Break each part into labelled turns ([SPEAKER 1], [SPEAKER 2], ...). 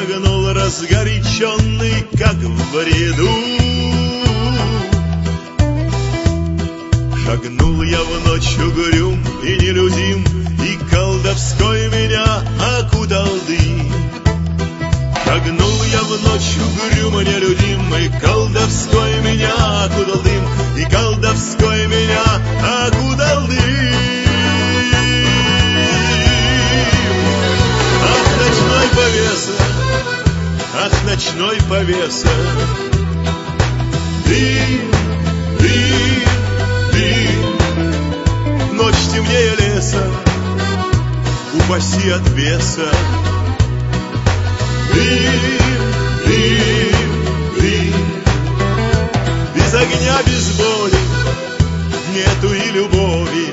[SPEAKER 1] шагнул разгоряченный, как в бреду. Шагнул я в ночь угрюм и нелюдим, и колдовской меня окутал дым. Шагнул я в ночь угрюм и нелюдим, и колдовской меня окутал дым, и колдовской меня окутал дым. Ах, ночной повеса, ах, ночной повеса, дым, дым, дым. Ночь темнее леса, упаси от беса. Дым, дым, дым. Без огня, без боли нету и любови.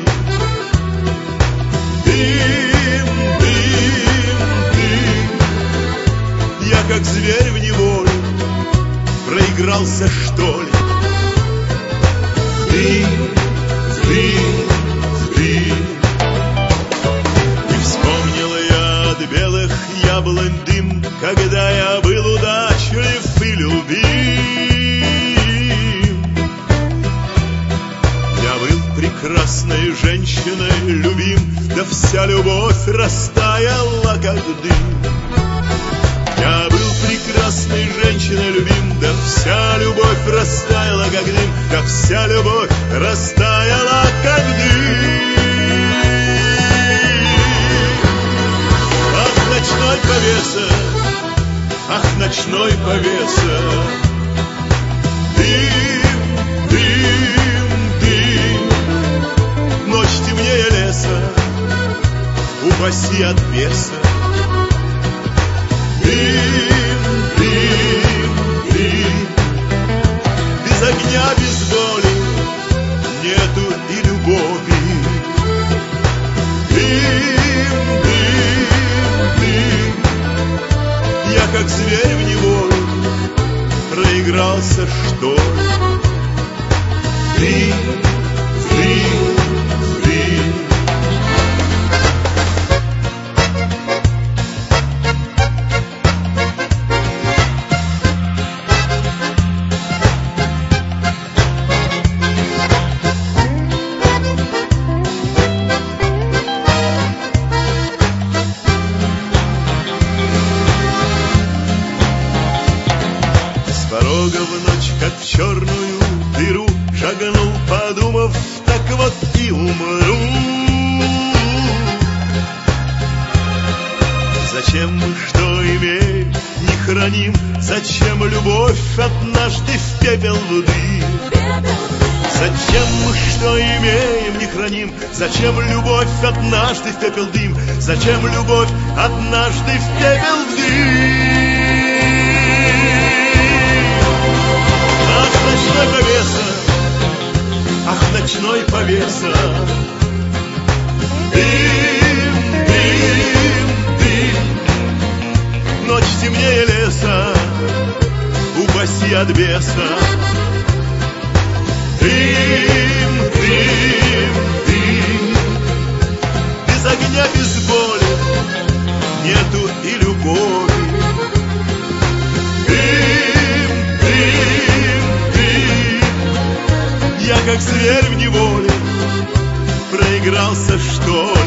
[SPEAKER 1] Дым, дым, дым. Я как зверь в неволе проигрался, что ли. Дым, дым, дым. И вспомнил я от белых яблонь дым, когда я был удачлив и любим. Я был прекрасной женщиной любим, да вся любовь растаяла, как дым. Я был прекрасной женщиной любим, да вся любовь растаяла, как дым, да вся любовь растаяла, как дым. Ах, ночной повеса, ах, ночной повеса, дым, дым, дым. Ночь темнее леса, упаси от беса. Дым, дым, дым. Без огня, без боли нету и любови. Дым, дым, дым. Я как зверь в неволе проигрался, что ли. Дым, дым, дым. Порога в ночь, как в черную дыру, шагнул, подумав, так вот и умру. Зачем мы, что имеем, не храним? Зачем любовь однажды в пепел в дым? Зачем мы, что имеем, не храним? Зачем любовь однажды в пепел дым? Зачем любовь однажды в пепел в дым? Ночной повеса, ах, ночной повеса, дым, дым, дым. Ночь темнее леса, упаси от беса. Дым, дым, дым. Без огня, без боли нету и любови. Я как зверь в неволе проигрался, что